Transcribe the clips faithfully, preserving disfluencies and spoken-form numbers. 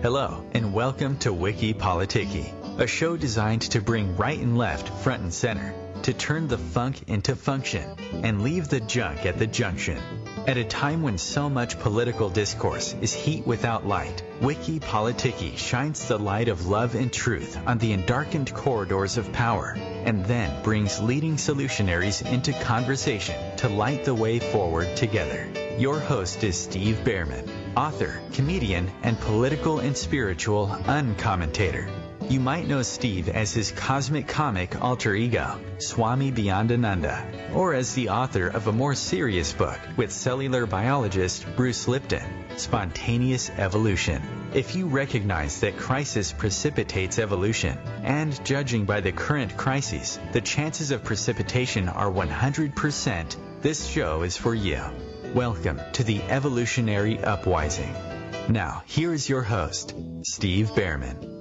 Hello, and welcome to Wiki Politiki, a show designed to bring right and left front and center, to turn the funk into function, and leave the junk at the junction. At a time when so much political discourse is heat without light, Wiki Politiki shines the light of love and truth on the endarkened corridors of power, and then brings leading solutionaries into conversation to light the way forward together. Your host is Steve Behrman, author, comedian, and political and spiritual uncommentator. You might know Steve as his cosmic comic alter ego, Swami Beyondananda, or as the author of a more serious book with cellular biologist Bruce Lipton, Spontaneous Evolution. If you recognize that crisis precipitates evolution, and judging by the current crises, the chances of precipitation are one hundred percent, this show is for you. Welcome to the Evolutionary Upwising. Now, here is your host, Steve Behrman.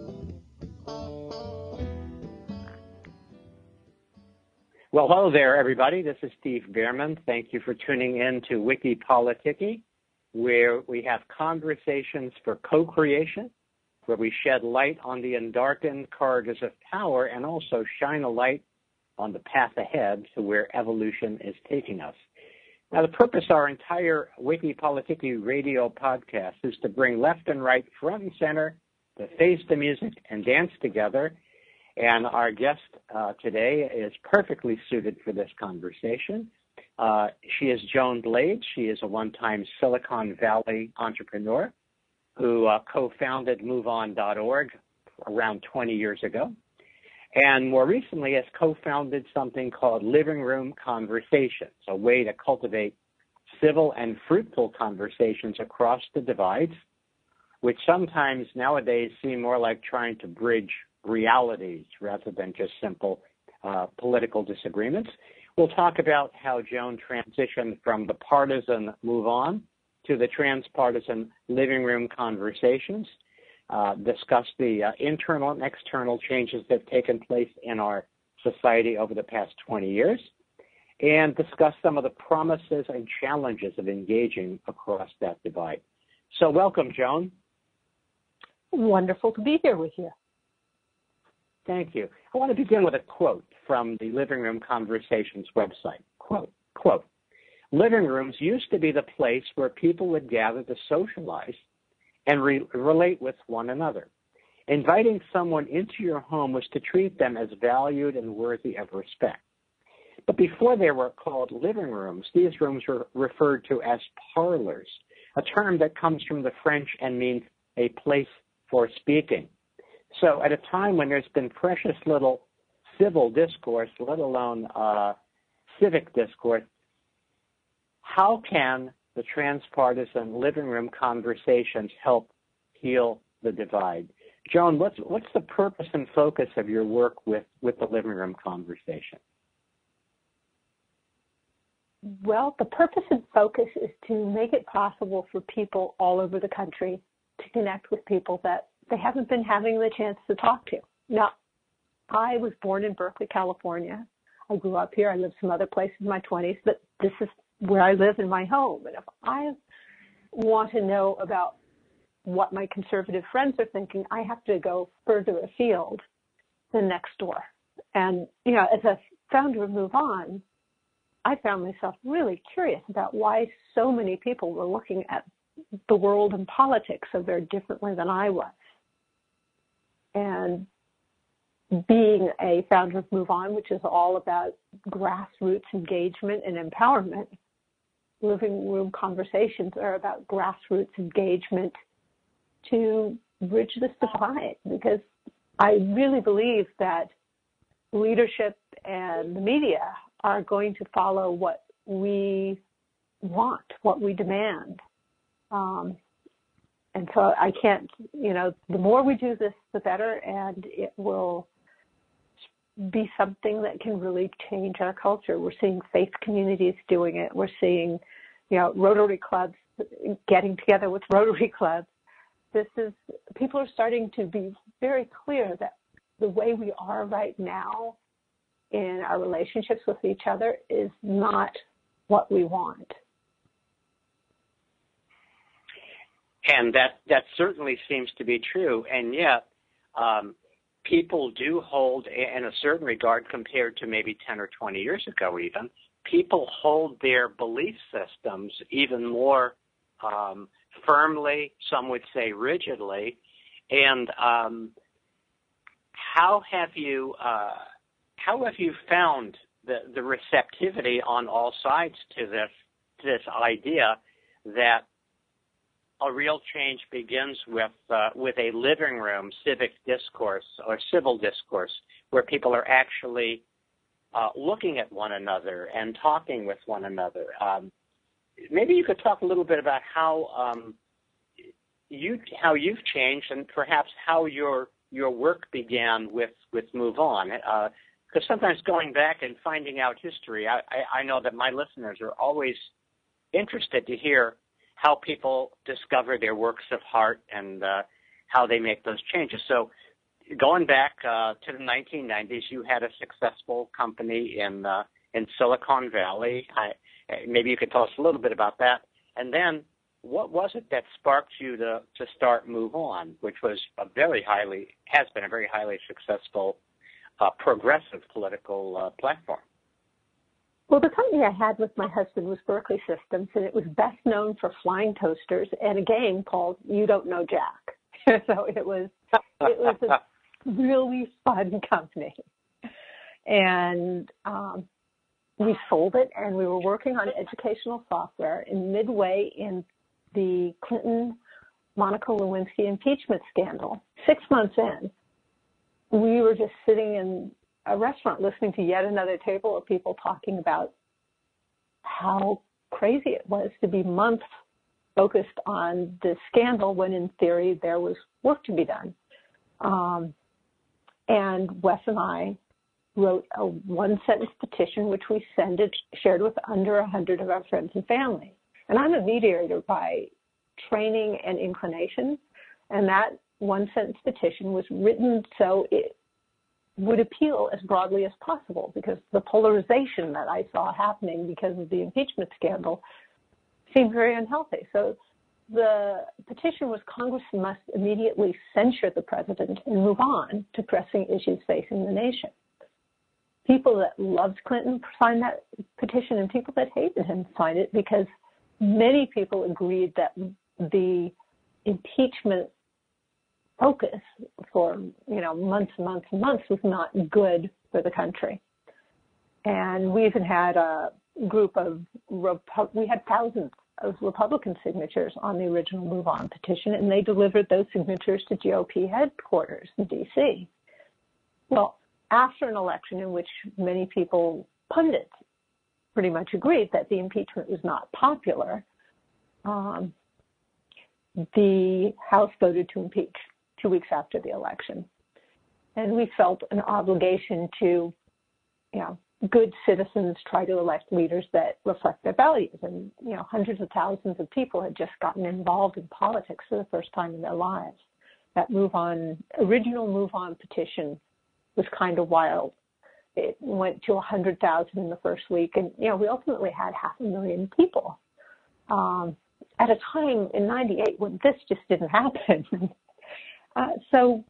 Well, hello there, everybody. This is Steve Behrman. Thank you for tuning in to Wiki Politiki, where we have conversations for co-creation, where we shed light on the endarkened corridors of power and also shine a light on the path ahead to where evolution is taking us. Now, the purpose of our entire Wiki Politiki radio podcast is to bring left and right, front and center, to face the music and dance together. And our guest uh, today is perfectly suited for this conversation. Uh, she is Joan Blades. She is a one-time Silicon Valley entrepreneur who uh, co-founded move on dot org around twenty years ago. And more recently has co-founded something called Living Room Conversations, a way to cultivate civil and fruitful conversations across the divides, which sometimes nowadays seem more like trying to bridge realities rather than just simple uh, political disagreements. We'll talk about how Joan transitioned from the partisan Move On to the transpartisan Living Room Conversations, uh, discuss the uh, internal and external changes that have taken place in our society over the past twenty years, and discuss some of the promises and challenges of engaging across that divide. So welcome, Joan. Wonderful to be here with you. Thank you. I want to begin with a quote from the Living Room Conversations website. Quote, quote, living rooms used to be the place where people would gather to socialize and re- relate with one another. Inviting someone into your home was to treat them as valued and worthy of respect. But before they were called living rooms, these rooms were referred to as parlors, a term that comes from the French and means a place for speaking. So at a time when there's been precious little civil discourse, let alone uh, civic discourse, how can the transpartisan living room conversations help heal the divide? Joan, what's, what's the purpose and focus of your work with, with the living room conversation? Well, the purpose and focus is to make it possible for people all over the country to connect with people that they haven't been having the chance to talk to. Now, I was born in Berkeley, California. I grew up here. I lived some other places in my twenties, but this is where I live in my home. And if I want to know about what my conservative friends are thinking, I have to go further afield than next door. And, you know, as a founder of Move On, I found myself really curious about why so many people were looking at the world and politics so very differently than I was. And being a founder of Move On, which is all about grassroots engagement and empowerment, living room conversations are about grassroots engagement to bridge this divide, because I really believe that leadership and the media are going to follow what we want, what we demand. Um, And so I can't, you know, the more we do this, the better, and it will be something that can really change our culture. We're seeing faith communities doing it. We're seeing, you know, Rotary clubs getting together with Rotary clubs. This is, people are starting to be very clear that the way we are right now in our relationships with each other is not what we want. and that, that certainly seems to be true. And yet, um, people do hold, in a certain regard, compared to maybe ten or twenty years ago even, people hold their belief systems even more um, firmly, some would say rigidly. And um, how have you uh, how have you found the, the receptivity on all sides to this to this idea that a real change begins with uh, with a living room civic discourse or civil discourse where people are actually uh, looking at one another and talking with one another? Um, maybe you could talk a little bit about how um, you how you've changed and perhaps how your your work began with with Move On. Uh, because sometimes going back and finding out history, I, I, I know that my listeners are always interested to hear how people discover their works of art and uh, how they make those changes. So going back uh, to the nineteen nineties, you had a successful company in uh, in Silicon Valley. I, maybe you could tell us a little bit about that. And then what was it that sparked you to, to start Move On, which was a very highly, has been a very highly successful uh, progressive political uh, platform? Well, the company I had with my husband was Berkeley Systems, and it was best known for flying toasters and a game called You Don't Know Jack. So it was it was a really fun company. And um, we sold it, and we were working on educational software. And midway in the Clinton-Monica Lewinsky impeachment scandal, six months in, we were just sitting in a restaurant listening to yet another table of people talking about how crazy it was to be months focused on this scandal when in theory there was work to be done. Um, and Wes and I wrote a one-sentence petition which we send it, shared with under one hundred of our friends and family. And I'm a mediator by training and inclination, and that one-sentence petition was written so it would appeal as broadly as possible, because the polarization that I saw happening because of the impeachment scandal seemed very unhealthy. So the petition was Congress must immediately censure the president and move on to pressing issues facing the nation. People that loved Clinton signed that petition, and people that hated him signed it because many people agreed that the impeachment focus for, you know, months and months and months was not good for the country. And we even had a group of, we had thousands of Republican signatures on the original Move On petition, and they delivered those signatures to G O P headquarters in D C. Well, after an election in which many people, pundits, pretty much agreed that the impeachment was not popular, um, the House voted to impeach two weeks after the election. And we felt an obligation to, you know, good citizens try to elect leaders that reflect their values. And, you know, hundreds of thousands of people had just gotten involved in politics for the first time in their lives. That Move On, original Move On petition was kind of wild. It went to one hundred thousand in the first week. And, you know, we ultimately had half a million people um, at a time in ninety-eight when this just didn't happen. Uh, so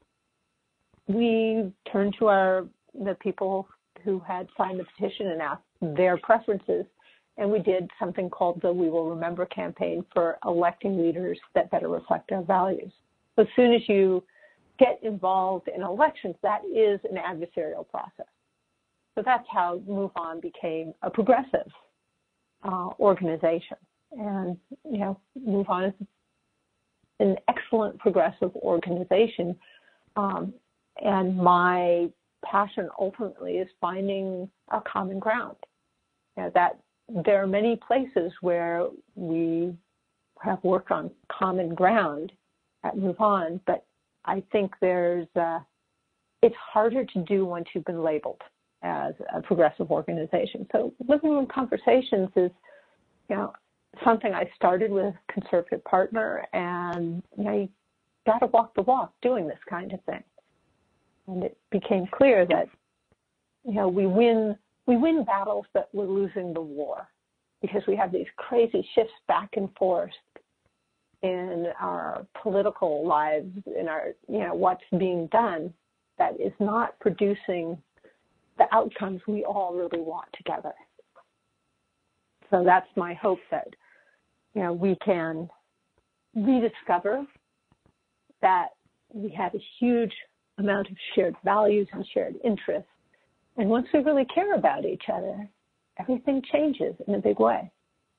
we turned to our the people who had signed the petition and asked their preferences, and we did something called the We Will Remember campaign for electing leaders that better reflect our values. So as soon as you get involved in elections, that is an adversarial process. So that's how Move On became a progressive uh, organization. And, you know, Move On is an excellent progressive organization. Um, and my passion ultimately is finding a common ground. You know, that there are many places where we have worked on common ground at Move On, but I think there's, uh, it's harder to do once you've been labeled as a progressive organization. So Living Room Conversations is, you know, something I started with a conservative partner, and, you know, you got to walk the walk doing this kind of thing. And it became clear that, you know, we win we win battles that we're losing the war, because we have these crazy shifts back and forth in our political lives, in our, you know, what's being done that is not producing the outcomes we all really want together. So that's my hope that, you know, we can rediscover that we have a huge amount of shared values and shared interests. And once we really care about each other, everything changes in a big way.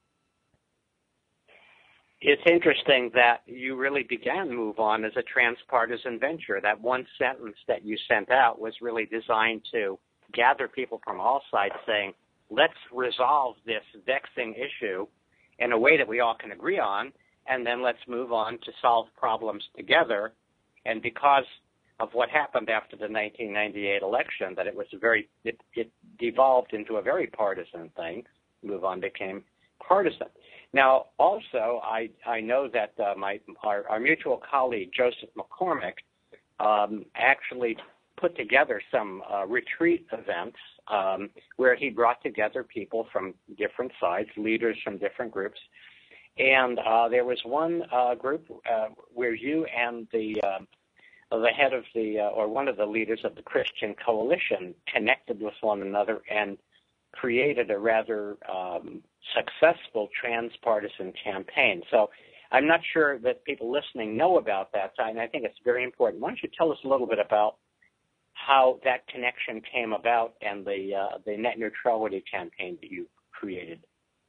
It's interesting that you really began Move On as a transpartisan venture. That one sentence that you sent out was really designed to gather people from all sides saying, let's resolve this vexing issue in a way that we all can agree on, and then let's move on to solve problems together. And because of what happened after the nineteen ninety-eight election, that it was a very, it, it devolved into a very partisan thing. Move On became partisan. Now, also, I, I know that uh, my our, our mutual colleague, Joseph McCormick, um, actually put together some uh, retreat events um, where he brought together people from different sides, leaders from different groups. And uh, there was one uh, group uh, where you and the uh, the head of the, uh, or one of the leaders of the Christian Coalition connected with one another and created a rather um, successful transpartisan campaign. So I'm not sure that people listening know about that, and I think it's very important. Why don't you tell us a little bit about how that connection came about and the uh, the net neutrality campaign that you created?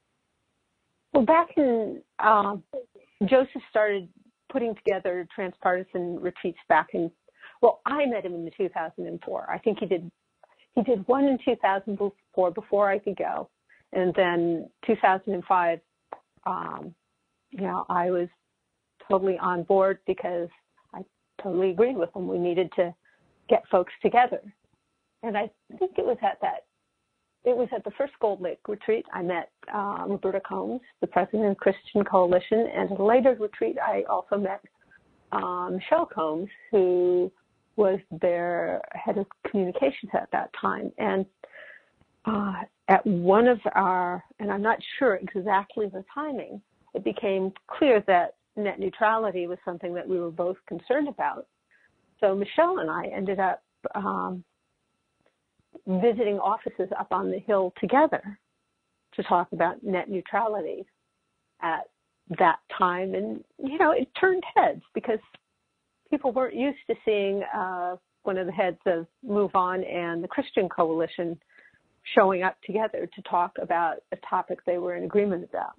Well, back in, uh, Joseph started putting together transpartisan retreats back in, well, I met him in two thousand four. I think he did He did one in two thousand four before I could go. And then two thousand five, um, you know, I was totally on board because I totally agreed with him. We needed to get folks together. And I think it was at that, it was at the first Gold Lake retreat. I met uh, Roberta Combs, the president of the Christian Coalition. And at a later retreat, I also met um, Michelle Combs, who was their head of communications at that time. And uh, at one of our, and I'm not sure exactly the timing, it became clear that net neutrality was something that we were both concerned about. So Michelle and I ended up um, visiting offices up on the Hill together to talk about net neutrality at that time. And, you know, it turned heads because people weren't used to seeing uh, one of the heads of Move On and the Christian Coalition showing up together to talk about a topic they were in agreement about.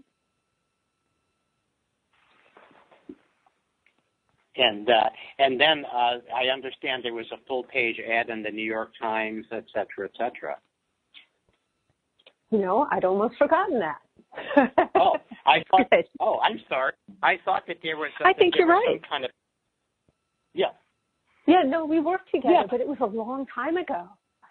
And uh, and then uh, I understand there was a full-page ad in the New York Times, et cetera, et cetera. You know, I'd almost forgotten that. oh, I thought. Oh, I'm sorry. I thought that there was. A, I think you're right. Some kind of. Yeah. Yeah. No, we worked together, yeah. but it was a long time ago.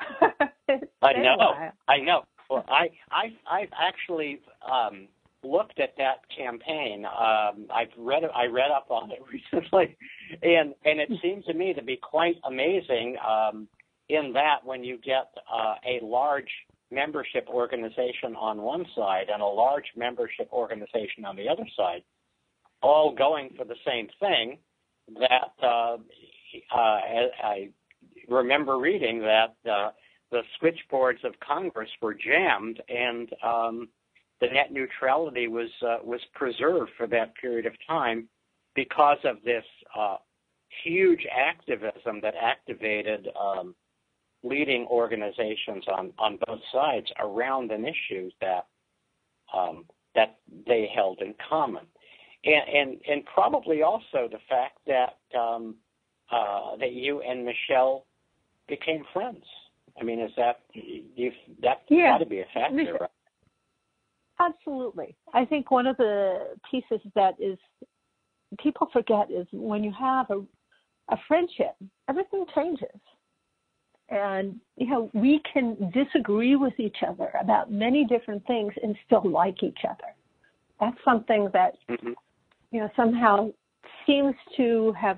I know. I know. Well, I I I've actually um, looked at that campaign. Um, I've read I read up on it recently, and and it seems to me to be quite amazing. Um, in that, when you get uh, a large membership organization on one side and a large membership organization on the other side, all going for the same thing, that uh, uh, I remember reading that uh, the switchboards of Congress were jammed, and um, the net neutrality was uh, was preserved for that period of time because of this uh, huge activism that activated um, leading organizations on, on both sides around an issue that um, that they held in common, and, and and probably also the fact that um, uh, that you and Michelle became friends. I mean, is that you? That's yeah. got to be a factor, Mich- right? Absolutely. I think one of the pieces that is people forget is when you have a, a friendship, everything changes. And, you know, we can disagree with each other about many different things and still like each other. That's something that, mm-hmm. you know, somehow seems to have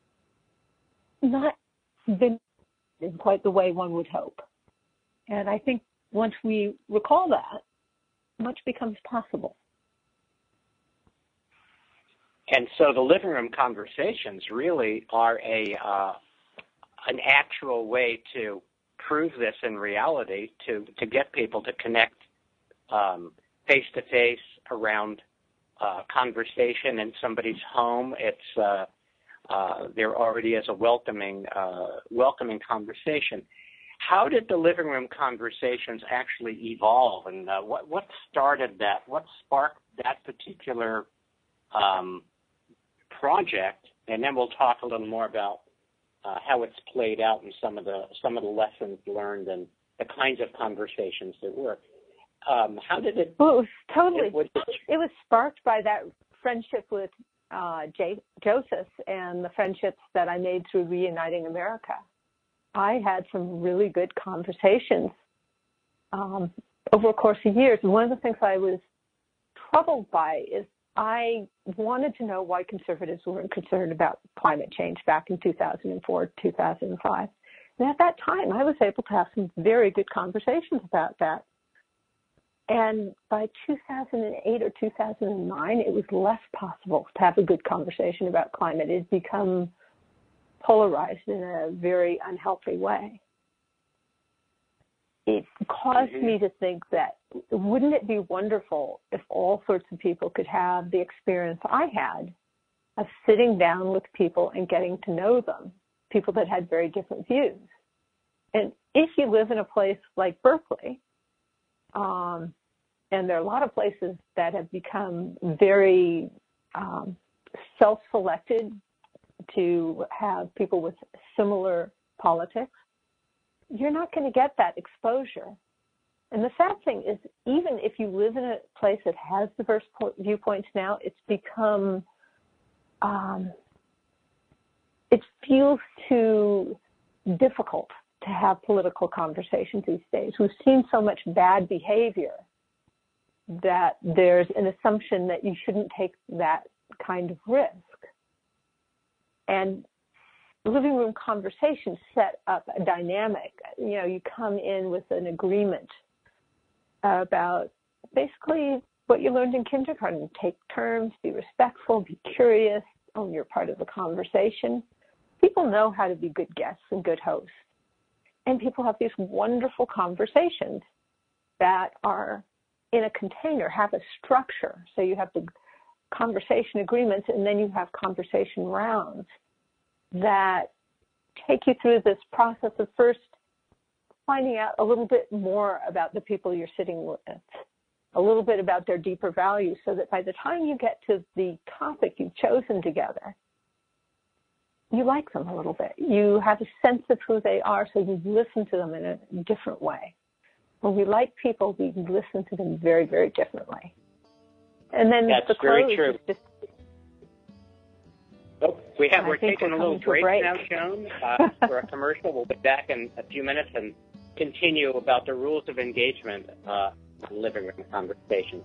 not been in quite the way one would hope. And I think once we recall that, much becomes possible. And so the living room conversations really are a uh, an actual way to prove this in reality, to, to get people to connect um, face-to-face around uh, conversation in somebody's home. It's uh, uh, there already is a welcoming, uh, welcoming conversation. How did the living room conversations actually evolve, and uh, what, what started that? What sparked that particular um, project? And then we'll talk a little more about uh, how it's played out and some of the some of the lessons learned and the kinds of conversations that work. Um, how did it? Well, it was totally. It, was, it was sparked by that friendship with uh, Jay, Joseph and the friendships that I made through Reuniting America. I had some really good conversations um, over a course of years. And one of the things I was troubled by is I wanted to know why conservatives weren't concerned about climate change back in two thousand four, two thousand five. And at that time, I was able to have some very good conversations about that. And by two thousand eight or two thousand nine, it was less possible to have a good conversation about climate. It had become polarized in a very unhealthy way. It caused mm-hmm. me to think that wouldn't it be wonderful if all sorts of people could have the experience I had of sitting down with people and getting to know them, people that had very different views. And if you live in a place like Berkeley, um, and there are a lot of places that have become very um, self-selected to have people with similar politics, you're not going to get that exposure. And the sad thing is, even if you live in a place that has diverse po- viewpoints now, it's become, um, it feels too difficult to have political conversations these days. We've seen so much bad behavior that there's an assumption that you shouldn't take that kind of risk. And living room conversations set up a dynamic. You know, you come in with an agreement about basically what you learned in kindergarten. Take turns, be respectful, be curious, own your part of the conversation. People know how to be good guests and good hosts. And people have these wonderful conversations that are in a container, have a structure. So you have the conversation agreements, and then you have conversation rounds that take you through this process of first finding out a little bit more about the people you're sitting with, a little bit about their deeper values, so that by the time you get to the topic you've chosen together, you like them a little bit. You have a sense of who they are, so you listen to them in a different way. When we like people, we listen to them very, very differently. And then That's the very close true. is just... Oh, we have, we're taking we're a little break, break now, Joan, uh, for a commercial. We'll be back in a few minutes and continue about the rules of engagement uh, in living room conversations.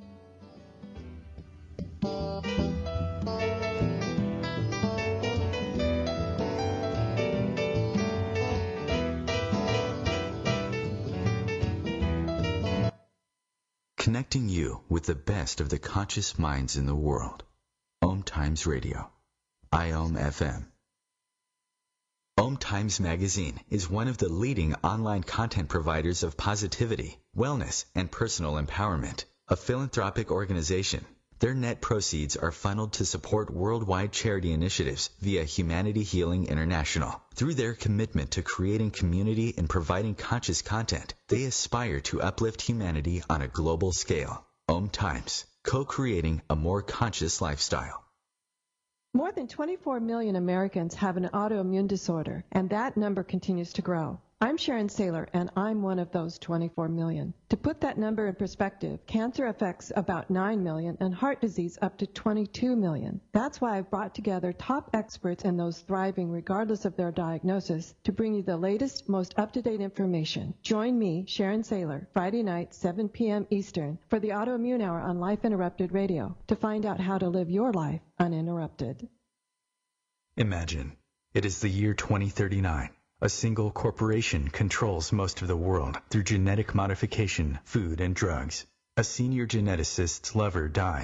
Connecting you with the best of the conscious minds in the world. Om Times Radio. I O M F M. Om Times Magazine is one of the leading online content providers of positivity, wellness, and personal empowerment. A philanthropic organization, their net proceeds are funneled to support worldwide charity initiatives via Humanity Healing International. Through their commitment to creating community and providing conscious content, they aspire to uplift humanity on a global scale. Om Times, co-creating a more conscious lifestyle. More than twenty-four million Americans have an autoimmune disorder, and that number continues to grow. I'm Sharon Saylor, and I'm one of those twenty-four million. To put that number in perspective, cancer affects about nine million and heart disease up to twenty-two million. That's why I've brought together top experts and those thriving regardless of their diagnosis to bring you the latest, most up-to-date information. Join me, Sharon Saylor, Friday night, seven p.m. Eastern, for the Autoimmune Hour on Life Interrupted Radio to find out how to live your life uninterrupted. Imagine, it is the year twenty thirty-nine. A single corporation controls most of the world through genetic modification, food, and drugs. A senior geneticist's lover dies.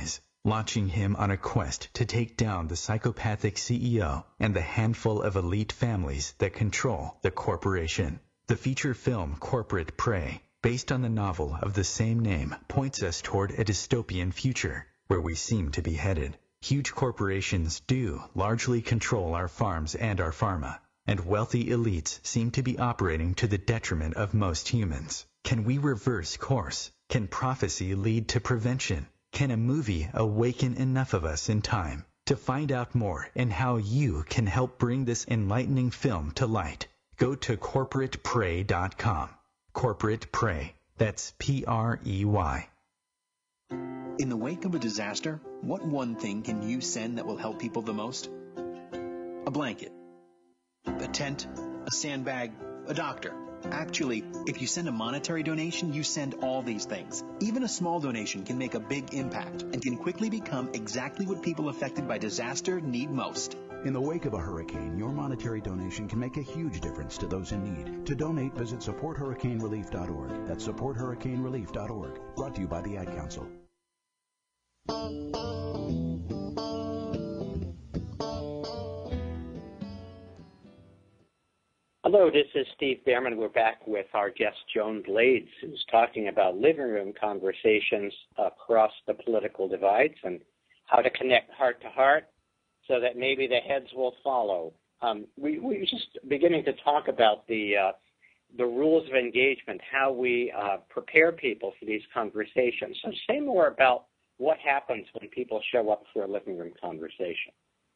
launching him on a quest to take down the psychopathic C E O and the handful of elite families that control the corporation. The feature film Corporate Prey, based on the novel of the same name, points us toward a dystopian future where we seem to be headed. Huge corporations do largely control our farms and our pharma, and wealthy elites seem to be operating to the detriment of most humans. Can we reverse course? Can prophecy lead to prevention? Can a movie awaken enough of us in time? To find out more and how you can help bring this enlightening film to light, go to corporate prey dot com. Corporate Prey. That's P R E Y. In the wake of a disaster, what one thing can you send that will help people the most? A blanket, a tent, a sandbag, a doctor. Actually, if you send a monetary donation, you send all these things. Even a small donation can make a big impact and can quickly become exactly what people affected by disaster need most. In the wake of a hurricane, your monetary donation can make a huge difference to those in need. To donate, visit support hurricane relief dot org. That's support hurricane relief dot org. Brought to you by the Ad Council. Hello, this is Steve Behrman. We're back with our guest, Joan Blades, who's talking about living room conversations across the political divides and how to connect heart to heart so that maybe the heads will follow. Um, we, we were just beginning to talk about the uh, the rules of engagement, how we uh, prepare people for these conversations. So say more about what happens when people show up for a living room conversation.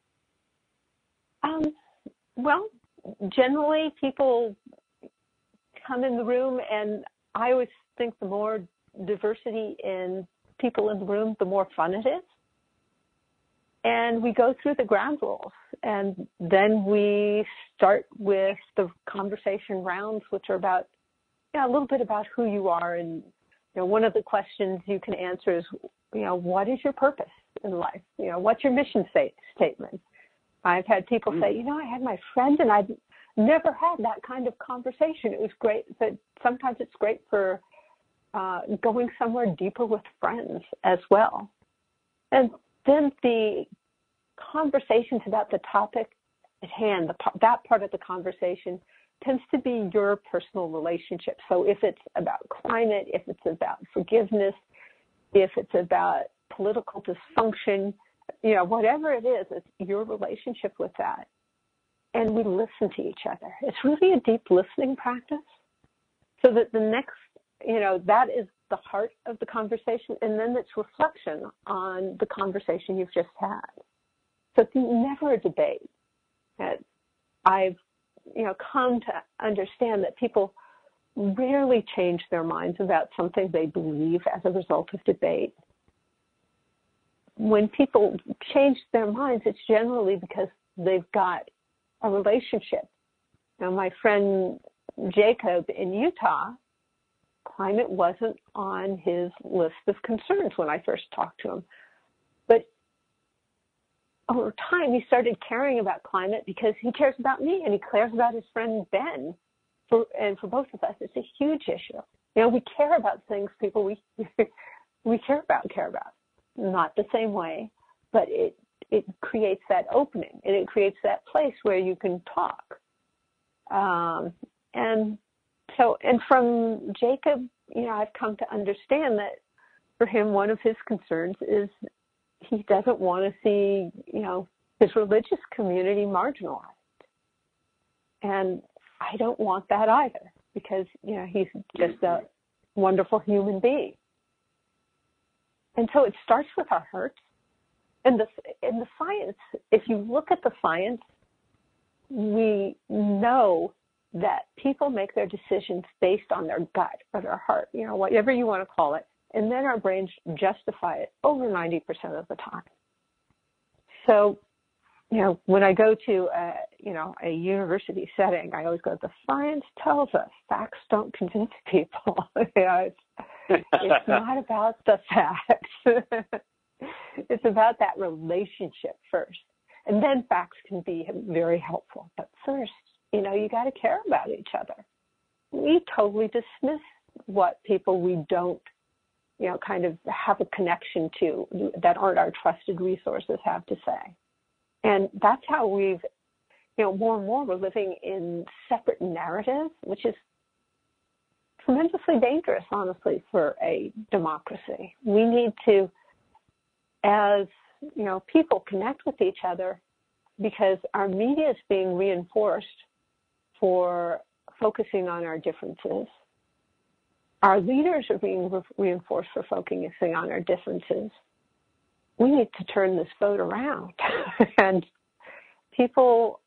Um, well, generally people come in the room, and I always think the more diversity in people in the room, the more fun it is. And we go through the ground rules, and then we start with the conversation rounds, which are about, yeah, a little bit about who you are. And, you know, one of the questions you can answer is, you know, what is your purpose in life? You know, what's your mission sta- statement? I've had people say, you know, I had my friend and I'd never had that kind of conversation. It was great, but sometimes it's great for uh, going somewhere deeper with friends as well. And then the conversations about the topic at hand, the, that part of the conversation tends to be your personal relationship. So if it's about climate, if it's about forgiveness, if it's about political dysfunction, you know, whatever it is, it's your relationship with that. And we listen to each other. It's really a deep listening practice. So that the next, you know, that is the heart of the conversation, and then it's reflection on the conversation you've just had. So it's never a debate. And I've, you know, come to understand that people rarely change their minds about something they believe as a result of debate. When people change their minds, it's generally because they've got a relationship. Now, my friend Jacob in Utah, climate wasn't on his list of concerns when I first talked to him. But over time, he started caring about climate because he cares about me and he cares about his friend Ben. For, and for both of us, it's a huge issue. You know, we care about things people we we care about care about. Not the same way, but it it creates that opening and it creates that place where you can talk. Um, and so, and from Jacob, you know, I've come to understand that for him, one of his concerns is he doesn't want to see, you know, his religious community marginalized. And I don't want that either because, you know, he's just a wonderful human being. And so it starts with our hearts. And the, in the science, if you look at the science, we know that people make their decisions based on their gut or their heart, you know, whatever you want to call it. And then our brains justify it over ninety percent of the time. So, you know, when I go to, a, you know, a university setting, I always go, the science tells us, facts don't convince people. you know, it's, it's not about the facts. It's about that relationship first. And then facts can be very helpful. But first, you know, you got to care about each other. We totally dismiss what people we don't you know, kind of have a connection to that aren't our trusted resources have to say. And that's how we've, you know, more and more we're living in separate narratives, which is tremendously dangerous, honestly, for a democracy. We need to, as, you know, people connect with each other, because our media is being reinforced for focusing on our differences. Our leaders are being re- reinforced for focusing on our differences. We need to turn this boat around. And people,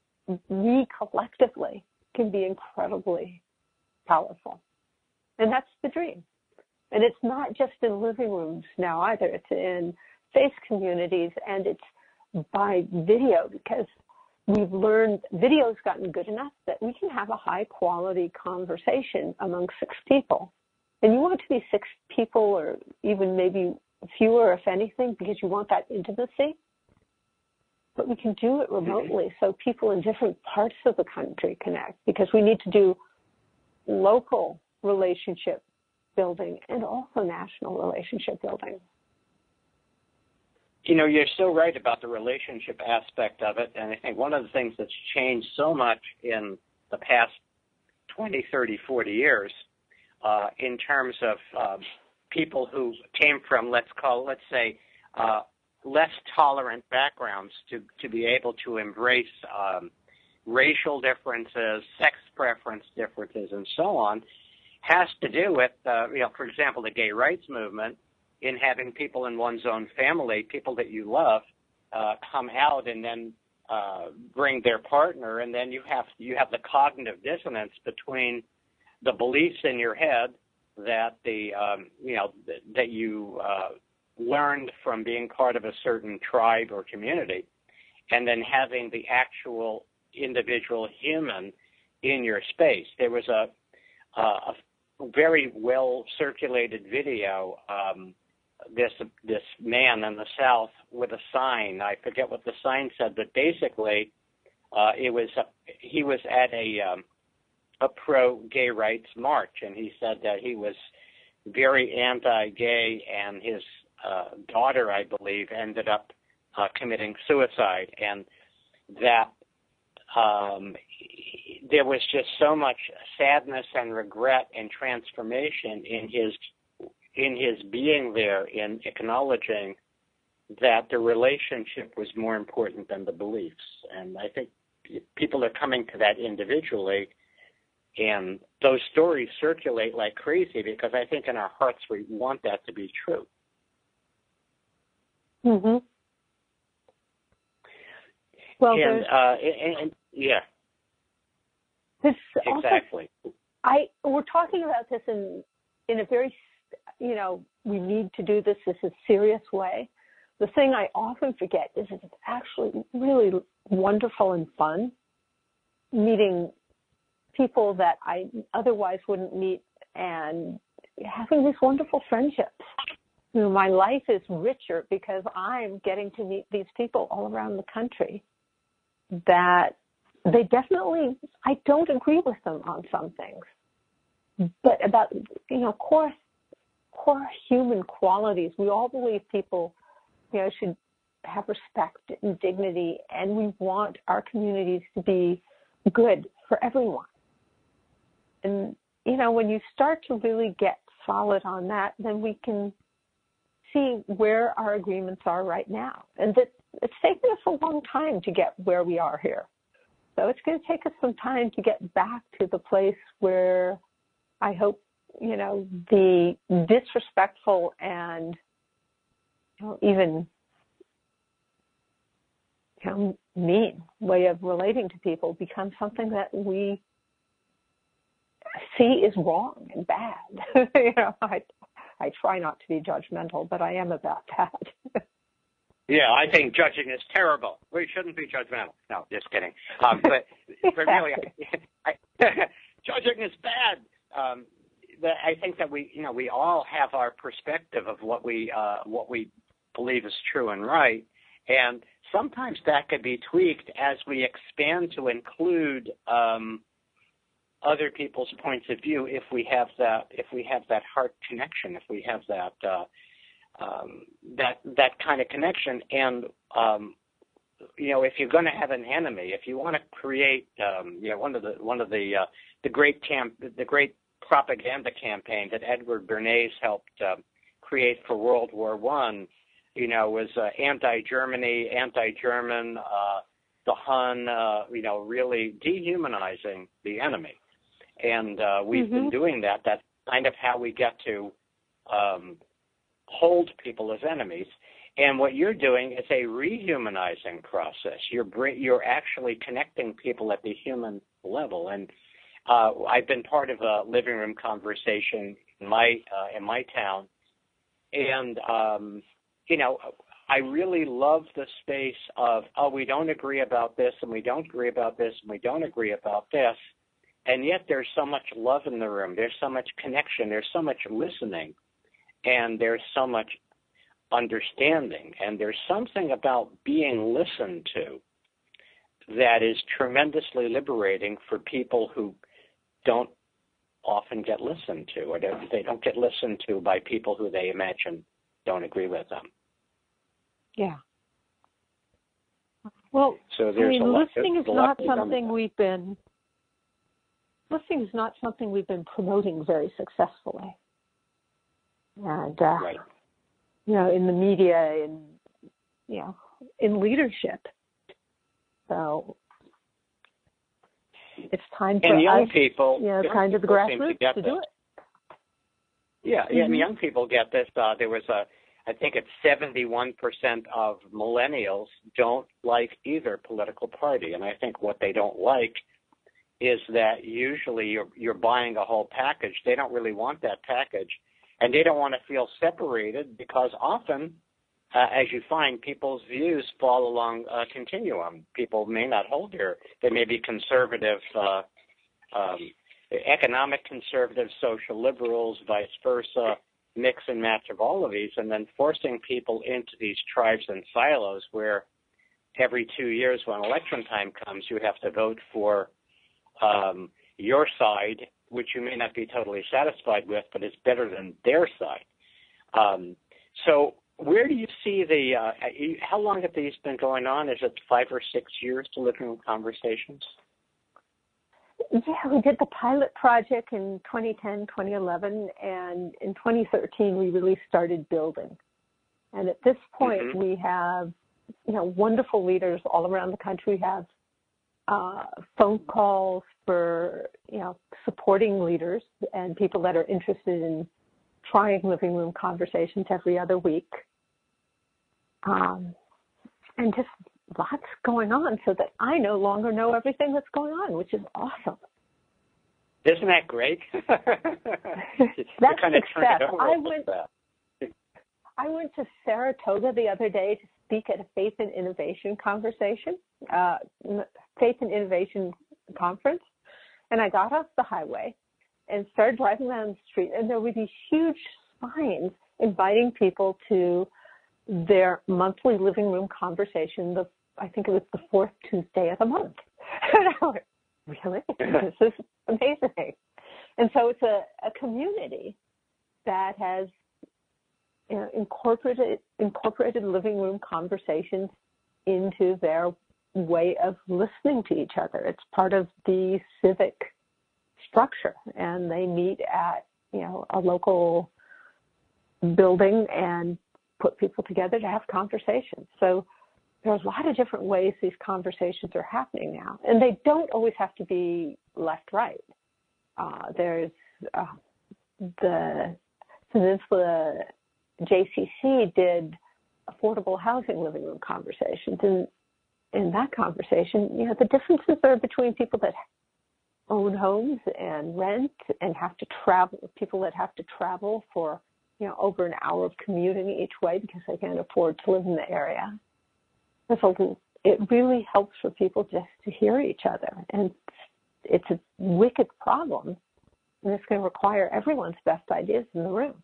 we collectively can be incredibly powerful. And that's the dream. And it's not just in living rooms now either. It's in faith communities, and it's by video, because we've learned video's gotten good enough that we can have a high quality conversation among six people. And you want it to be six people or even maybe fewer, if anything, because you want that intimacy. But we can do it remotely so people in different parts of the country connect, because we need to do local relationship building and also national relationship building. You know, you're so right about the relationship aspect of it, and I think one of the things that's changed so much in the past twenty, thirty, forty years uh, in terms of um, people who came from, let's call, let's say, uh, less tolerant backgrounds to, to be able to embrace um, racial differences, sex preference differences, and so on, has to do with, uh, you know, for example, the gay rights movement, in having people in one's own family, people that you love, uh, come out and then uh, bring their partner, and then you have you have the cognitive dissonance between the beliefs in your head that the um, you know th- that you uh, learned from being part of a certain tribe or community, and then having the actual individual human in your space. There was a, a, a very well circulated video. Um, this this man in the South with a sign. I forget what the sign said, but basically uh, it was a, he was at a um, a pro-gay rights march, and he said that he was very anti-gay, and his uh, daughter, I believe, ended up uh, committing suicide, and that um, there was just so much sadness and regret and transformation in his in his being there, in acknowledging that the relationship was more important than the beliefs. And I think people are coming to that individually, and those stories circulate like crazy, because I think in our hearts we want that to be true. Mm-hmm. Well, and, uh, and, and yeah, this exactly. Also, I we're talking about this in in a very, you know, we need to do this in a serious way. The thing I often forget is it's actually really wonderful and fun meeting people that I otherwise wouldn't meet and having these wonderful friendships. You know, my life is richer because I'm getting to meet these people all around the country that they definitely, I don't agree with them on some things, but about, you know, core, core human qualities. We all believe people, you know, should have respect and dignity, and we want our communities to be good for everyone. And, you know, when you start to really get solid on that, then we can see where our agreements are right now. And that it's taken us a long time to get where we are here. So it's going to take us some time to get back to the place where I hope, you know, the disrespectful and, you know, even, you know, mean way of relating to people becomes something that we see is wrong and bad. you know, I, I try not to be judgmental, but I am about that. Yeah, I think judging is terrible. We shouldn't be judgmental. No, just kidding. Um, but, but really, I, I, judging is bad. Um, the, I think that we, you know, we all have our perspective of what we uh, what we believe is true and right, and sometimes that could be tweaked as we expand to include um, other people's points of view if we have that if we have that heart connection, if we have that uh, um, that that kind of connection. And um, you know, if you're going to have an enemy, if you want to create, um, you know, one of the one of the uh, the great camp the great propaganda campaign that Edward Bernays helped uh, create for World War One, you know, was uh, anti-Germany, anti-German, uh, the Hun, uh, you know, really dehumanizing the enemy. And uh, we've mm-hmm. been doing that. That's kind of how we get to um, hold people as enemies. And what you're doing is a rehumanizing process. You're you're actually connecting people at the human level. And uh, I've been part of a living room conversation in my uh, in my town, and um, you know, I really love the space of, oh, we don't agree about this, and we don't agree about this, and we don't agree about this, and yet there's so much love in the room. There's so much connection. There's so much listening, and there's so much understanding, and there's something about being listened to that is tremendously liberating for people who don't often get listened to, or they don't get listened to by people who they imagine don't agree with them. Yeah. Well, so I mean, lot, listening is not something we've been listening is not something we've been promoting very successfully, and uh, right. you know, in the media, in you know, in leadership. So it's time for and young us, people, you know, young kind of the grassroots to, to do it. Yeah, mm-hmm. yeah, and young people get this. Uh, there was a, I think it's seventy-one percent of millennials don't like either political party, and I think what they don't like is that usually you're you're buying a whole package. They don't really want that package, and they don't want to feel separated because often, uh, as you find, people's views fall along a continuum. People may not hold their, they may be conservative, uh, um, economic conservative, social liberals, vice versa, mix and match of all of these, and then forcing people into these tribes and silos where every two years when election time comes, you have to vote for um, your side, which you may not be totally satisfied with, but it's better than their side. Um, so where do you see the, uh, how long have these been going on? Is it five or six years to Living Room Conversations? Yeah, we did the pilot project in twenty ten, twenty eleven, and in twenty thirteen we really started building. And at this point mm-hmm. we have, you know, wonderful leaders all around the country. We have uh, phone calls for, you know, supporting leaders and people that are interested in trying Living Room Conversations every other week. Um, and just lots going on so that I no longer know everything that's going on, which is awesome. Isn't that great? That's kind of success. I went, I went to Saratoga the other day to speak at a Faith and Innovation conversation, uh, Faith and Innovation conference, and I got off the highway and started driving down the street, and there were these huge signs inviting people to their monthly living room conversation. The, I think it was the fourth Tuesday of the month. And I went, really? This is amazing. And so it's a, a community that has, you know, incorporated incorporated living room conversations into their way of listening to each other. It's part of the civic structure, and they meet at, you know, a local building and put people together to have conversations. So there's a lot of different ways these conversations are happening now, and they don't always have to be left-right. Uh, there's uh, the Peninsula J C C did affordable housing living room conversations, and in that conversation, you know, the differences are between people that own homes and rent and have to travel, people that have to travel for, you know, over an hour of commuting each way because they can't afford to live in the area. So it really helps for people just to hear each other. And it's a wicked problem, and it's going to require everyone's best ideas in the room.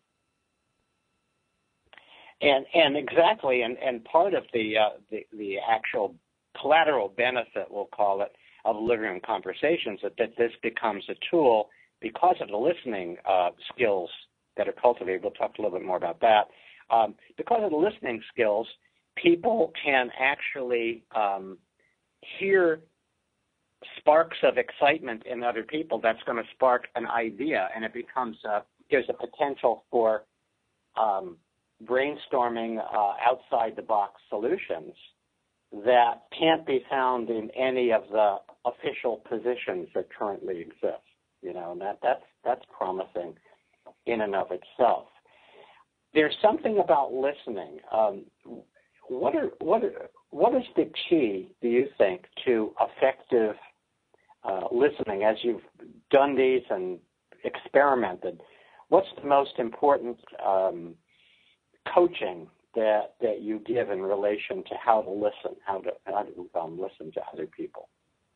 And and exactly, and, and part of the, uh, the the actual collateral benefit, we'll call it, of living room conversations, that, that this becomes a tool because of the listening uh, skills that are cultivated. We'll talk a little bit more about that. Um, because of the listening skills, people can actually um, hear sparks of excitement in other people. That's going to spark an idea, and it becomes uh, there's a potential for um, brainstorming uh, outside-the-box solutions that can't be found in any of the official positions that currently exist. You know, and that that's that's promising in and of itself. There's something about listening. Um, what are what are, what is the key, do you think, to effective uh, listening? As you've done these and experimented, what's the most important um, coaching that that you give in relation to how to listen, how to how to um, listen to other people?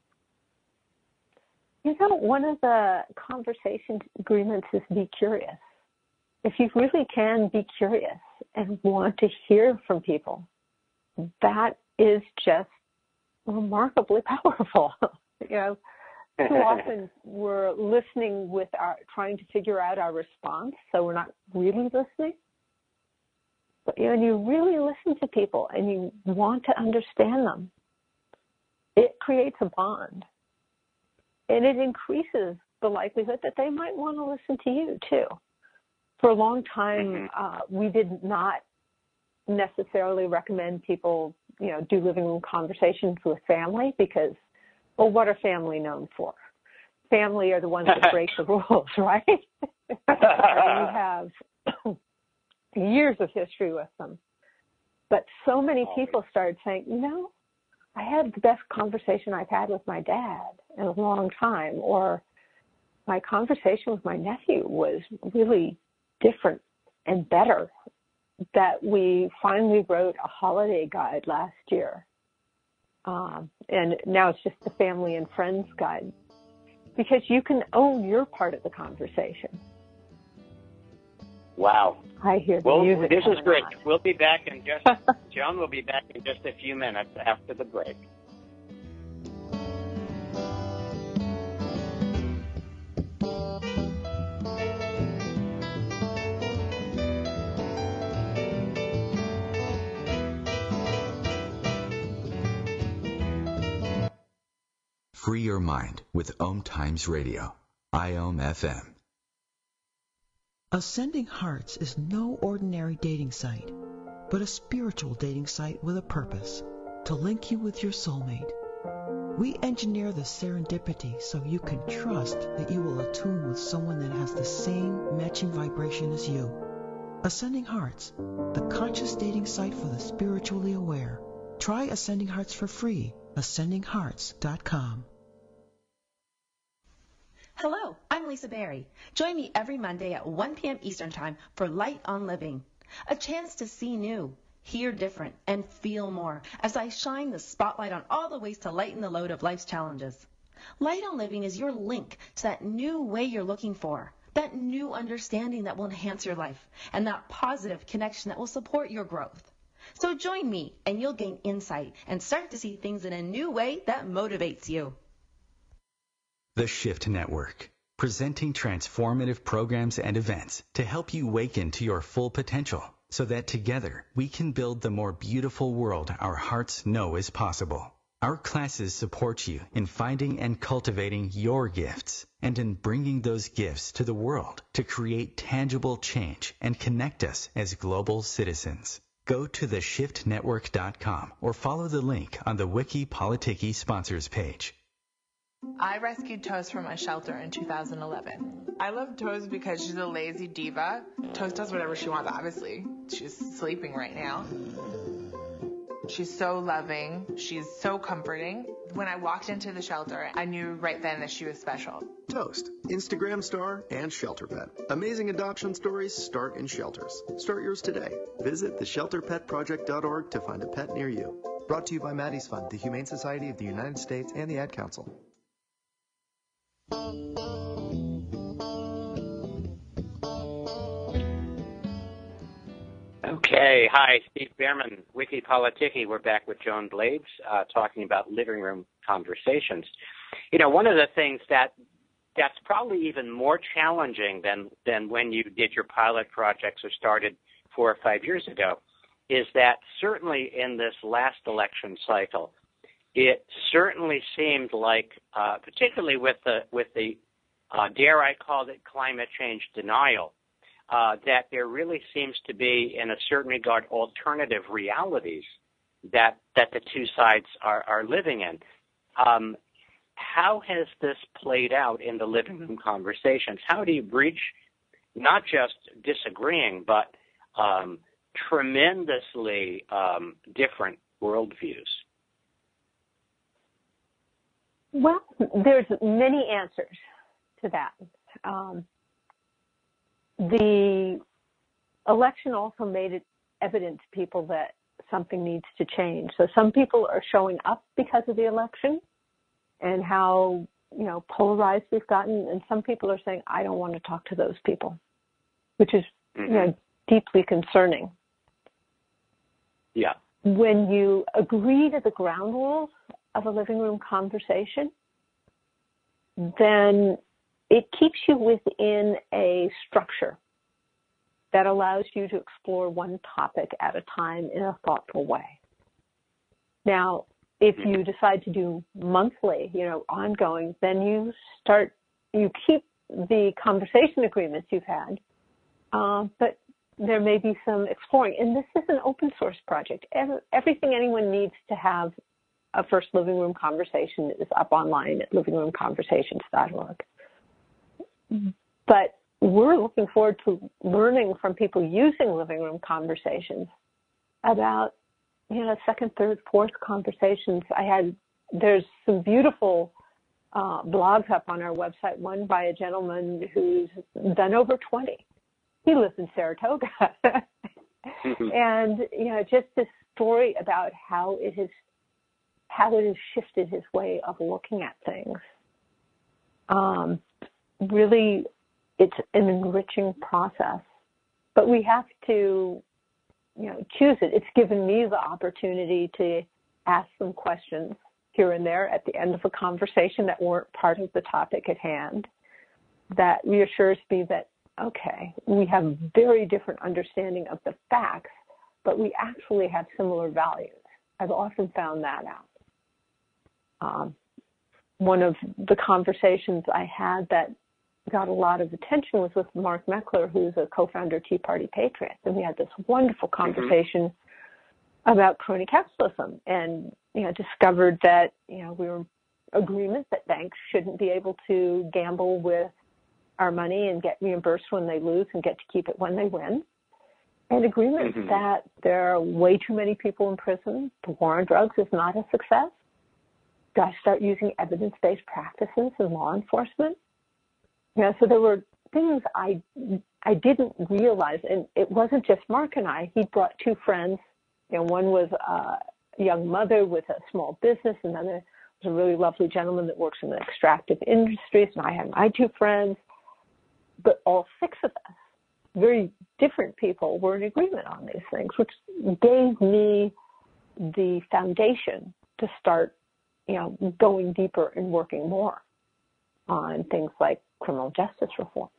You know, one of the conversation agreements is be curious. If you really can be curious and want to hear from people, that is just remarkably powerful. You know, too often we're listening with our, trying to figure out our response, so we're not really listening. But you know, when you really listen to people and you want to understand them, it creates a bond. And it increases the likelihood that they might want to listen to you, too. For a long time, uh, we did not necessarily recommend people, you know, do living room conversations with family because, well, what are family known for? Family are the ones that break the rules, right? We have years of history with them. But so many people started saying, you know, I had the best conversation I've had with my dad in a long time, or my conversation with my nephew was really different and better, that we finally wrote a holiday guide last year. Um, and now it's just the family and friends guide, because you can own your part of the conversation. Wow. I hear the well, music. This is great. On. We'll be back in just, Joan will be back in just a few minutes after the break. Free your mind with Om Times Radio, I O M F M. Ascending Hearts is no ordinary dating site, but a spiritual dating site with a purpose, to link you with your soulmate. We engineer the serendipity so you can trust that you will attune with someone that has the same matching vibration as you. Ascending Hearts, the conscious dating site for the spiritually aware. Try Ascending Hearts for free, ascending hearts dot com. Hello, I'm Lisa Berry. Join me every Monday at one p.m. Eastern Time for Light on Living, a chance to see new, hear different, and feel more as I shine the spotlight on all the ways to lighten the load of life's challenges. Light on Living is your link to that new way you're looking for, that new understanding that will enhance your life, and that positive connection that will support your growth. So join me and you'll gain insight and start to see things in a new way that motivates you. The Shift Network, presenting transformative programs and events to help you awaken to your full potential so that together we can build the more beautiful world our hearts know is possible. Our classes support you in finding and cultivating your gifts and in bringing those gifts to the world to create tangible change and connect us as global citizens. Go to the shift network dot com or follow the link on the Wiki Politiki sponsors page. I rescued Toast from a shelter in two thousand eleven. I love Toast because she's a lazy diva. Toast does whatever she wants, obviously. She's sleeping right now. She's so loving. She's so comforting. When I walked into the shelter, I knew right then that she was special. Toast, Instagram star and shelter pet. Amazing adoption stories start in shelters. Start yours today. Visit the shelter pet project dot org to find a pet near you. Brought to you by Maddie's Fund, the Humane Society of the United States, and the Ad Council. Okay, Hey, hi, Steve Behrman, Wiki Politiki. We're back with Joan Blades uh, talking about living room conversations. You know, one of the things that that's probably even more challenging than, than when you did your pilot projects or started four or five years ago is that certainly in this last election cycle, it certainly seemed like, uh, particularly with the, with the uh, dare I call it climate change denial, uh, that there really seems to be, in a certain regard, alternative realities that, that the two sides are, are living in. Um, how has this played out in the living room conversations? How do you breach not just disagreeing, but um, tremendously um, different worldviews? Well, there's many answers to that. Um, the election also made it evident to people that something needs to change. So some people are showing up because of the election and how, you know, polarized we've gotten, and some people are saying, I don't want to talk to those people, which is, mm-hmm. you know, deeply concerning. Yeah. When you agree to the ground rules of a living room conversation, then it keeps you within a structure that allows you to explore one topic at a time in a thoughtful way. Now, if you decide to do monthly, you know, ongoing, then you start, you keep the conversation agreements you've had, uh, but there may be some exploring. And this is an open source project. Every, everything anyone needs to have a first living room conversation is up online at living room conversations dot org. But we're looking forward to learning from people using living room conversations about, you know, second, third, fourth conversations. I had, there's some beautiful uh, blogs up on our website, one by a gentleman who's done over twenty. He lives in Saratoga. And, you know, just this story about how it has, how it has shifted his way of looking at things. Um, really, it's an enriching process, but we have to, you know, choose it. It's given me the opportunity to ask some questions here and there at the end of a conversation that weren't part of the topic at hand. That reassures me that, okay, we have very different understanding of the facts, but we actually have similar values. I've often found that out. Um, one of the conversations I had that got a lot of attention was with Mark Meckler, who's a co-founder of Tea Party Patriots, and we had this wonderful conversation mm-hmm. about crony capitalism, and you know discovered that you know we were in agreement that banks shouldn't be able to gamble with our money and get reimbursed when they lose and get to keep it when they win, and agreement mm-hmm. that there are way too many people in prison. The war on drugs is not a success. Got to start using evidence-based practices in law enforcement. You know, so there were things I I didn't realize, and it wasn't just Mark and I. He brought two friends. You know, one was a young mother with a small business, and another was a really lovely gentleman that works in the extractive industries. And I had my two friends, but all six of us, very different people, were in agreement on these things, which gave me the foundation to start, you know, going deeper and working more on things like criminal justice reform.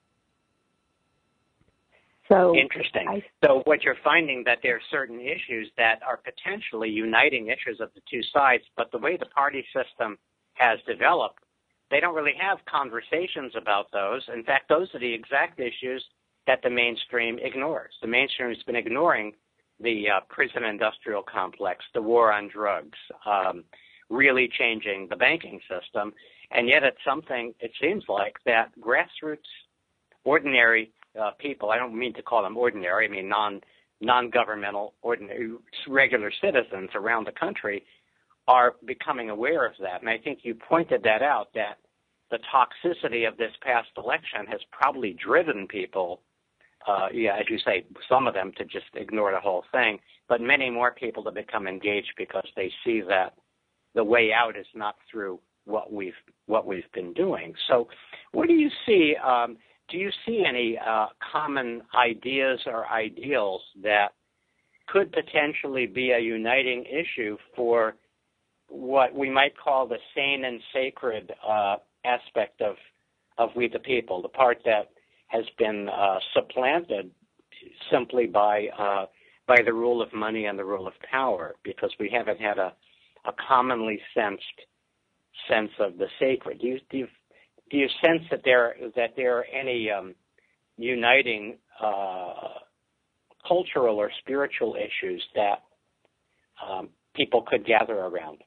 So interesting. I, so what you're finding that there are certain issues that are potentially uniting issues of the two sides, but the way the party system has developed, they don't really have conversations about those. In fact, those are the exact issues that the mainstream ignores. The mainstream has been ignoring the uh, prison industrial complex, the war on drugs, um, really changing the banking system. And yet it's something, it seems like, that grassroots, ordinary uh, people, I don't mean to call them ordinary, I mean non, non-governmental, ordinary, regular citizens around the country are becoming aware of that. And I think you pointed that out, that the toxicity of this past election has probably driven people, uh, yeah, as you say, some of them to just ignore the whole thing, but many more people to become engaged because they see that the way out is not through what we've what we've been doing. So, what do you see? Um, do you see any uh, common ideas or ideals that could potentially be a uniting issue for what we might call the sane and sacred uh, aspect of, of We the People, the part that has been uh, supplanted simply by uh, by the rule of money and the rule of power, because we haven't had a, a commonly sensed sense of the sacred. Do you, do you, do you sense that there that there are any um, uniting uh, cultural or spiritual issues that um, people could gather around?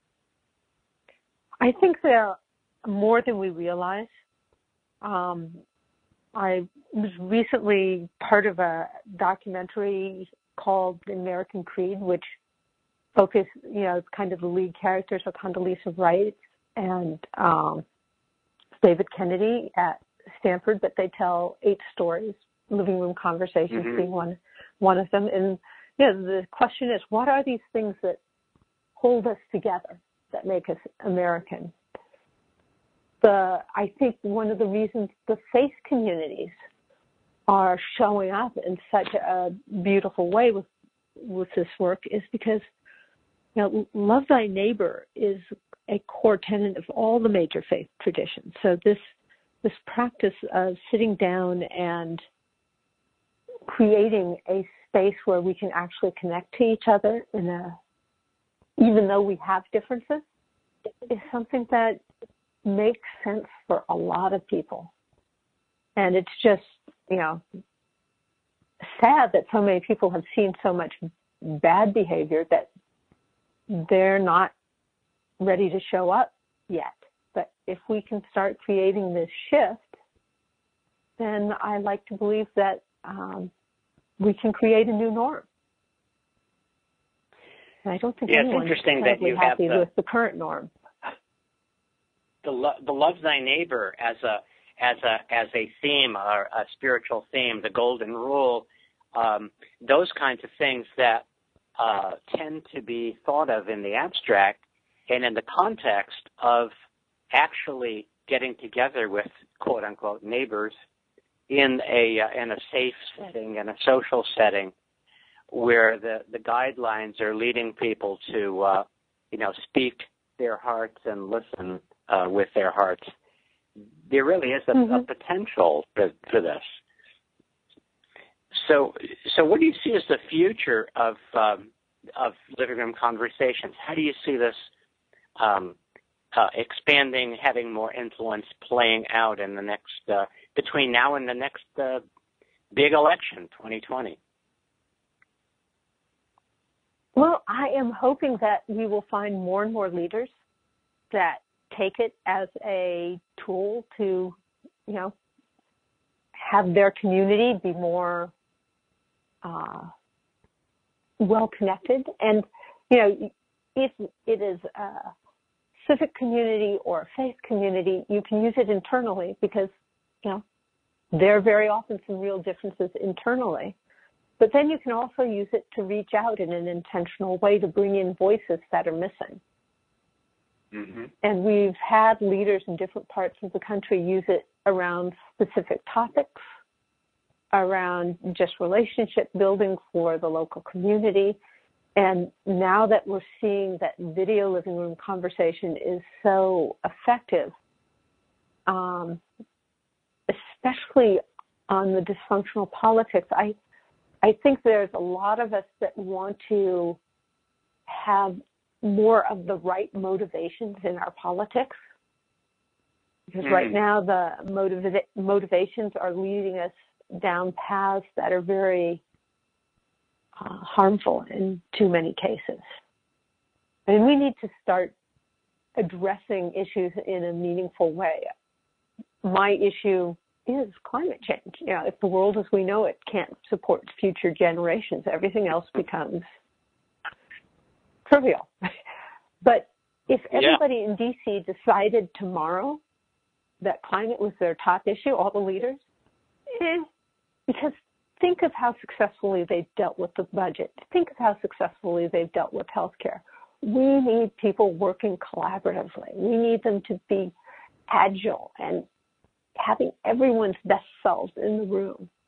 I think there are more than we realize. Um, I was recently part of a documentary called The American Creed, which focused, you know, kind of the lead characters are Condoleezza Rice and um, David Kennedy at Stanford, but they tell eight stories, living room conversations mm-hmm. being one one of them. And you know, the question is, what are these things that hold us together, that make us American? The I think one of the reasons the faith communities are showing up in such a beautiful way with with this work is because, you know, love thy neighbor is a core tenet of all the major faith traditions. So this this practice of sitting down and creating a space where we can actually connect to each other in a, even though we have differences, is something that makes sense for a lot of people. And it's just, you know, sad that so many people have seen so much bad behavior that they're not ready to show up yet. But if we can start creating this shift, then I like to believe that um, we can create a new norm. And I don't think yeah, anyone's interesting that you happy have the, with the current norm. The, lo- the love thy neighbor as a as a as a theme, or a spiritual theme, the golden rule, um, those kinds of things that uh, tend to be thought of in the abstract, and in the context of actually getting together with quote unquote neighbors in a uh, in a safe setting, in a social setting, where the, the guidelines are leading people to uh, you know speak their hearts and listen uh, with their hearts. There really is a, mm-hmm. a potential for, for this. So, so what do you see as the future of um, of living room conversations? How do you see this um, uh, expanding, having more influence, playing out in the next uh, between now and the next uh, big election, twenty twenty? Well, I am hoping that we will find more and more leaders that take it as a tool to, you know, have their community be more uh, well-connected. And, you know, if it is a civic community or a faith community, you can use it internally because, you know, there are very often some real differences internally. But then you can also use it to reach out in an intentional way to bring in voices that are missing. Mm-hmm. And we've had leaders in different parts of the country use it around specific topics, around just relationship building for the local community. And now that we're seeing that video living room conversation is so effective, um, especially on the dysfunctional politics, I I think there's a lot of us that want to have more of the right motivations in our politics. Because mm. right now the motiva- motivations are leading us down paths that are very uh, harmful in too many cases. And we need to start addressing issues in a meaningful way. My issue is climate change. You know, if the world as we know it can't support future generations, everything else becomes trivial. But if everybody yeah. in D C decided tomorrow that climate was their top issue, all the leaders, eh, because think of how successfully they've dealt with the budget. Think of how successfully they've dealt with healthcare. We need people working collaboratively. We need them to be agile and having everyone's best selves in the room.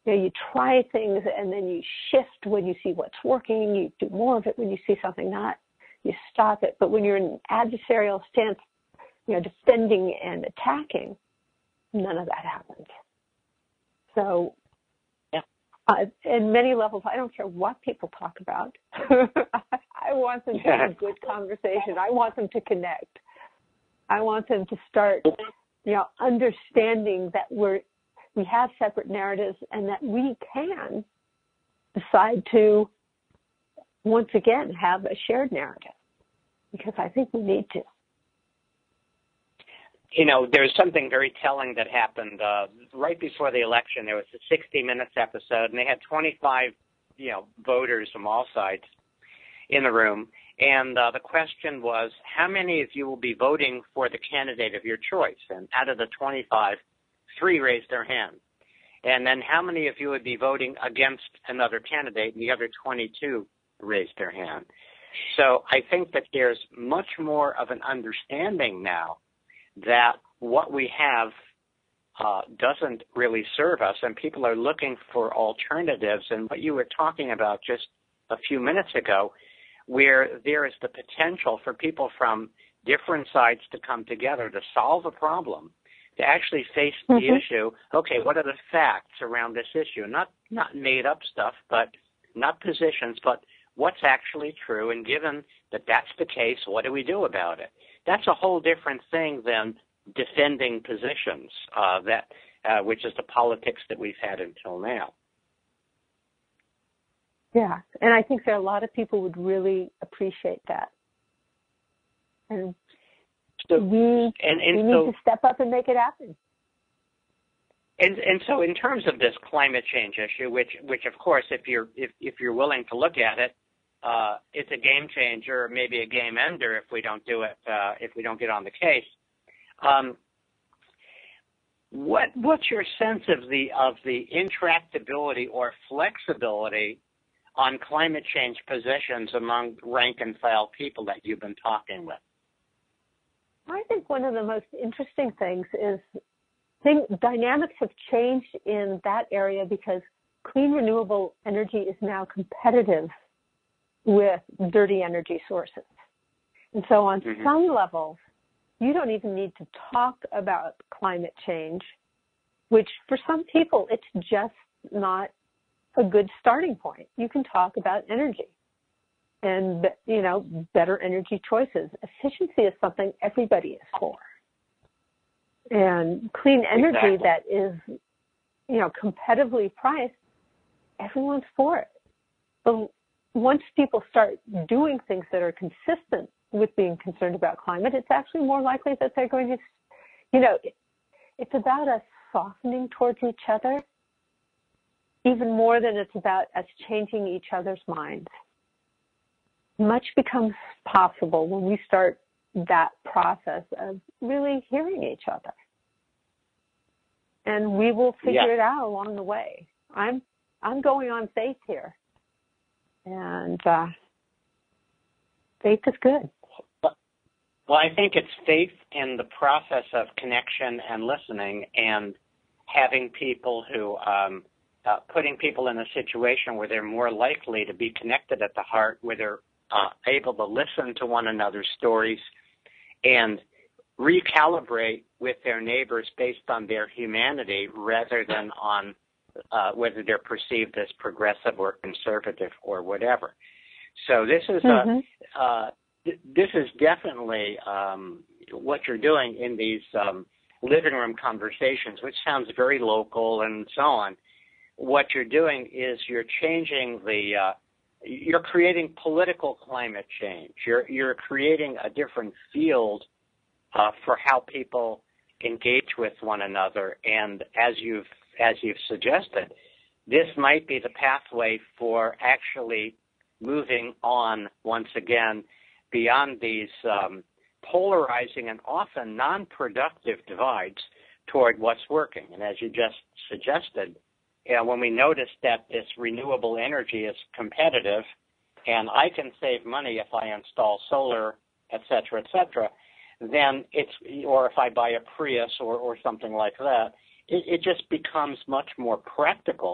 You know, you try things and then you shift when you see what's working. You do more of it when you see something not. You stop it. But when you're in an adversarial stance, you know, defending and attacking, none of that happens. So, yeah. uh, in many levels, I don't care what people talk about. I want them to have a good conversation. I want them to connect. I want them to start, you know, understanding that we're we have separate narratives and that we can decide to once again have a shared narrative, because I think we need to. You know, there's something very telling that happened uh, right before the election. There was a sixty minutes episode, and they had twenty-five, you know, voters from all sides in the room. And uh, the question was, how many of you will be voting for the candidate of your choice? And out of the twenty-five, three raised their hand. And then how many of you would be voting against another candidate? And the other twenty-two raised their hand. So I think that there's much more of an understanding now that what we have uh, doesn't really serve us, and people are looking for alternatives. And what you were talking about just a few minutes ago, where there is the potential for people from different sides to come together to solve a problem, to actually face the mm-hmm. issue. Okay, what are the facts around this issue? Not not made up stuff, but not positions, but what's actually true. And given that that's the case, what do we do about it? That's a whole different thing than defending positions, uh, that uh, which is the politics that we've had until now. Yeah, and I think there are a lot of people would really appreciate that. And so, we, and, and we need so, to step up and make it happen. And, and so in terms of this climate change issue, which, which of course, if you're, if, if you're willing to look at it, uh, it's a game changer, or maybe a game ender if we don't do it, uh, if we don't get on the case. Um, what, what's your sense of the, of the intractability or flexibility on climate change positions among rank and file people that you've been talking with? I think one of the most interesting things is thing, dynamics have changed in that area because clean renewable energy is now competitive with dirty energy sources. And so on mm-hmm. some levels, you don't even need to talk about climate change, which for some people, it's just not a good starting point. You can talk about energy and, you know, better energy choices. Efficiency is something everybody is for. And clean energy exactly. that is, you know, competitively priced, everyone's for it. But once people start doing things that are consistent with being concerned about climate, it's actually more likely that they're going to, you know, it's about us softening towards each other, even more than it's about us changing each other's minds. Much becomes possible when we start that process of really hearing each other. And we will figure yeah. it out along the way. I'm I'm going on faith here. And uh, faith is good. Well, I think it's faith in the process of connection and listening, and having people who, um, uh, putting people in a situation where they're more likely to be connected at the heart, where they're uh, able to listen to one another's stories and recalibrate with their neighbors based on their humanity rather than on uh, whether they're perceived as progressive or conservative or whatever. So this is mm-hmm. a, uh, th- this is definitely um, what you're doing in these um, living room conversations, which sounds very local and so on. What you're doing is you're changing the uh, you're creating political climate change. You're you're creating a different field uh, for how people engage with one another. And as you've as you've suggested, this might be the pathway for actually moving on once again beyond these um, polarizing and often non-productive divides toward what's working. And as you just suggested, you know, when we notice that this renewable energy is competitive and I can save money if I install solar, et cetera, et cetera, then it's, or if I buy a Prius or, or something like that, it, it just becomes much more practical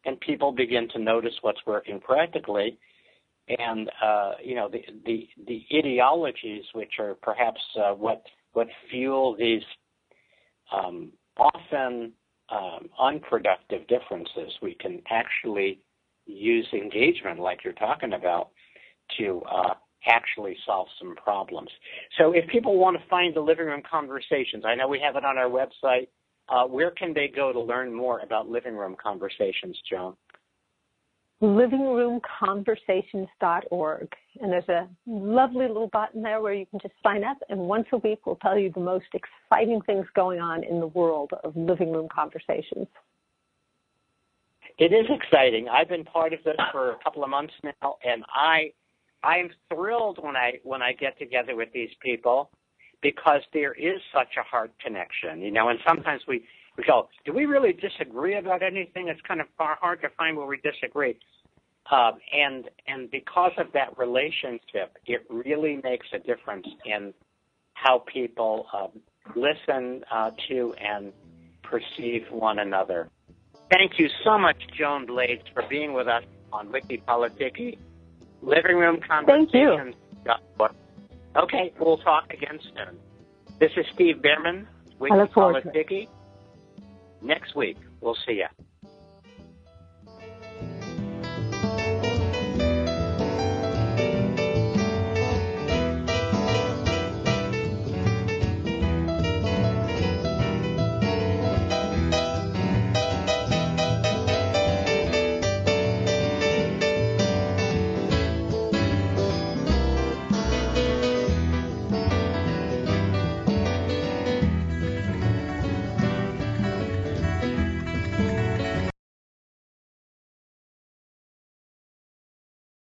and people begin to notice what's working practically. And, uh, you know, the, the, the ideologies, which are perhaps uh, what, what fuel these um, often um, unproductive differences, we can actually use engagement, like you're talking about, to uh, actually solve some problems. So if people want to find the Living Room Conversations, I know we have it on our website. Uh, where can they go to learn more about Living Room Conversations, Joan? living room conversations dot org. And there's a lovely little button there where you can just sign up, and once a week we'll tell you the most exciting things going on in the world of living room conversations. It is exciting. I've been part of this for a couple of months now, and I I am thrilled when I when I get together with these people, because there is such a hard connection, you know, and sometimes we, we go, do we really disagree about anything? It's kind of far hard to find where we disagree. Um, and and because of that relationship, it really makes a difference in how people uh, listen uh, to and perceive one another. Thank you so much, Joan Blades, for being with us on Wiki Politiki. Living Room Conversations. Thank you. Okay, we'll talk again soon. This is Steve Bhaerman, Wiki Politiki. Next week, we'll see you.